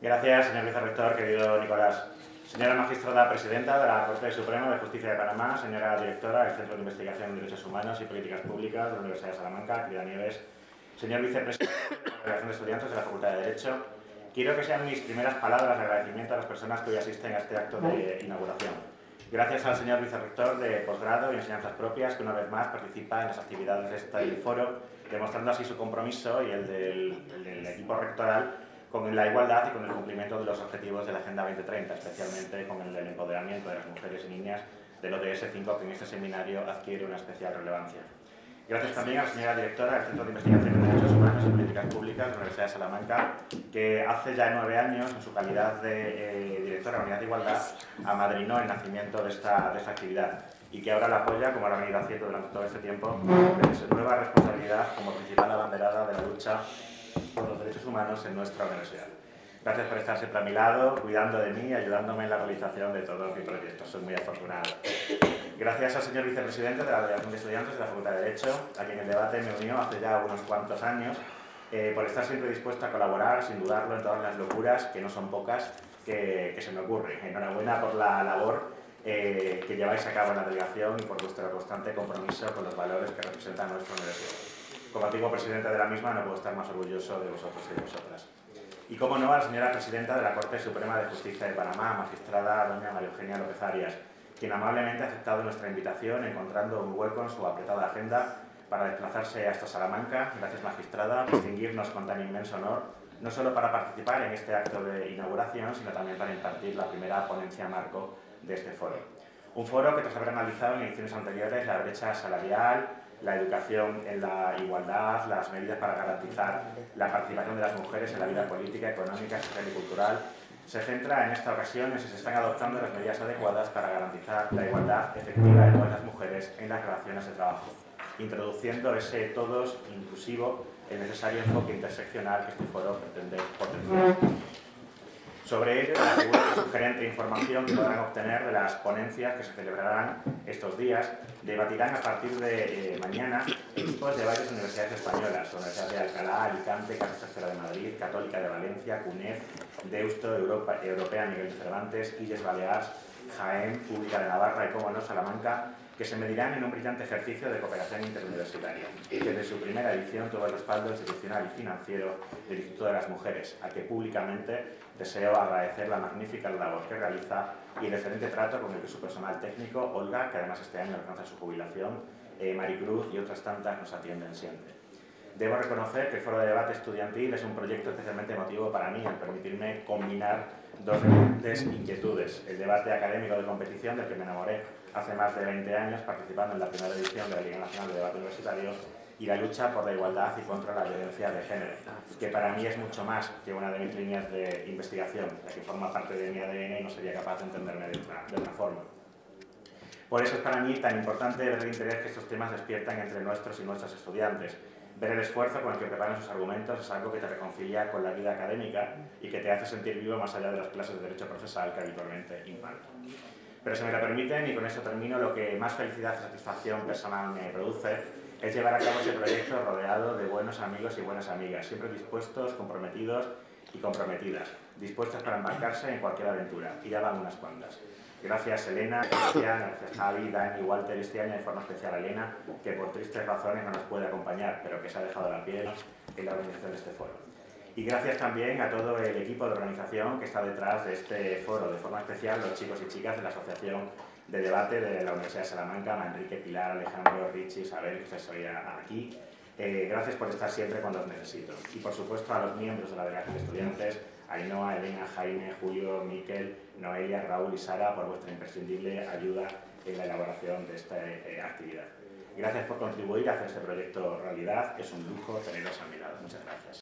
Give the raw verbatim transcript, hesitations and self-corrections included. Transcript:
Gracias, señor vicerrector, querido Nicolás. Señora magistrada presidenta de la Corte Suprema de Justicia de Panamá, señora directora del Centro de Investigación en Derechos Humanos y Políticas Públicas de la Universidad de Salamanca, querida Nieves, señor vicepresidente de la Congregación de Estudiantes de la Facultad de Derecho, quiero que sean mis primeras palabras de agradecimiento a las personas que hoy asisten a este acto de inauguración. Gracias al señor vicerrector de posgrado y enseñanzas propias, que una vez más participa en las actividades de este foro, demostrando así su compromiso y el del, el del equipo rectoral con la igualdad y con el cumplimiento de los objetivos de la Agenda veinte treinta, especialmente con el del empoderamiento de las mujeres y niñas del O D S cinco, que en este seminario adquiere una especial relevancia. Gracias también a la señora directora del Centro de Investigación en Derechos Humanos y Políticas Públicas de la Universidad de Salamanca, que hace ya nueve años, en su calidad de eh, directora de la Unidad de Igualdad, amadrinó el nacimiento de esta, de esta actividad y que ahora la apoya, como lo ha venido haciendo durante todo este tiempo, en su nueva responsabilidad como principal abanderada de la lucha por los derechos humanos en nuestra universidad. Gracias por estar siempre a mi lado, cuidando de mí y ayudándome en la realización de todos mis proyectos. Soy muy afortunado. Gracias al señor vicepresidente de la Delegación de Estudiantes de la Facultad de Derecho, a quien el debate me unió hace ya unos cuantos años, eh, por estar siempre dispuesto a colaborar, sin dudarlo, en todas las locuras, que no son pocas, que, que se me ocurren. Enhorabuena por la labor eh, que lleváis a cabo en la delegación y por vuestro constante compromiso con los valores que representa nuestra universidad. Como antiguo presidente de la misma, no puedo estar más orgulloso de vosotros y de vosotras. Y como no, a la señora presidenta de la Corte Suprema de Justicia de Panamá, magistrada doña María Eugenia López Arias, quien amablemente ha aceptado nuestra invitación, encontrando un hueco en su apretada agenda para desplazarse hasta Salamanca. Gracias, magistrada, por distinguirnos con tan inmenso honor, no solo para participar en este acto de inauguración, sino también para impartir la primera ponencia marco de este foro. Un foro que, tras haber analizado en ediciones anteriores la brecha salarial, la educación en la igualdad, las medidas para garantizar la participación de las mujeres en la vida política, económica, social y cultural, se centra en esta ocasión en si se están adoptando las medidas adecuadas para garantizar la igualdad efectiva de todas las mujeres en las relaciones de trabajo, introduciendo ese todos inclusivo, el necesario enfoque interseccional que este foro pretende potenciar. Sobre ello, la segura y sugerente información que podrán obtener de las ponencias que se celebrarán estos días, debatirán a partir de eh, mañana equipos de varias universidades españolas: Universidad de Alcalá, Alicante, Casa Tercera de Madrid, Católica de Valencia, CUNED, Deusto, Europa, Europea Miguel de Cervantes, Illes Balears, Jaén, Pública de Navarra y, como no, Salamanca, que se medirán en un brillante ejercicio de cooperación interuniversitaria, que desde su primera edición tuvo el respaldo institucional y financiero del Instituto de las Mujeres, a que públicamente deseo agradecer la magnífica labor que realiza y el excelente trato con el que su personal técnico, Olga, que además este año alcanza su jubilación, eh, Maricruz y otras tantas nos atienden siempre. Debo reconocer que el Foro de Debate Estudiantil es un proyecto especialmente emotivo para mí, al permitirme combinar dos diferentes inquietudes: el debate académico de competición, del que me enamoré hace más de veinte años participando en la primera edición de la Liga Nacional de Debate Universitario, y la lucha por la igualdad y contra la violencia de género, que para mí es mucho más que una de mis líneas de investigación, la que forma parte de mi A D N y no sería capaz de entenderme de otra, de otra forma. Por eso es para mí tan importante ver el interés que estos temas despiertan entre nuestros y nuestras estudiantes. Ver el esfuerzo con el que preparan sus argumentos es algo que te reconcilia con la vida académica y que te hace sentir vivo más allá de las clases de derecho procesal que habitualmente imparto. Pero si me lo permiten, y con esto termino, lo que más felicidad y satisfacción personal me produce es llevar a cabo ese proyecto rodeado de buenos amigos y buenas amigas, siempre dispuestos, comprometidos y comprometidas, dispuestos para embarcarse en cualquier aventura, y ya van unas cuantas. Gracias Elena, Cristian, gracias Javi, Dani, Walter, este año de forma especial a Elena, que por tristes razones no nos puede acompañar, pero que se ha dejado la piel en la organización de este foro. Y gracias también a todo el equipo de organización que está detrás de este foro, de forma especial los chicos y chicas de la Asociación de Debate de la Universidad de Salamanca, Manrique, Pilar, Alejandro, Richie, Isabel, que estáis hoy aquí. Eh, gracias por estar siempre cuando os necesito. Y por supuesto a los miembros de la Delegación de Estudiantes, Ainhoa, Elena, Jaime, Julio, Miquel, Noelia, Raúl y Sara, por vuestra imprescindible ayuda en la elaboración de esta eh, actividad. Gracias por contribuir a hacer este proyecto realidad. Es un lujo teneros a mi lado. Muchas gracias.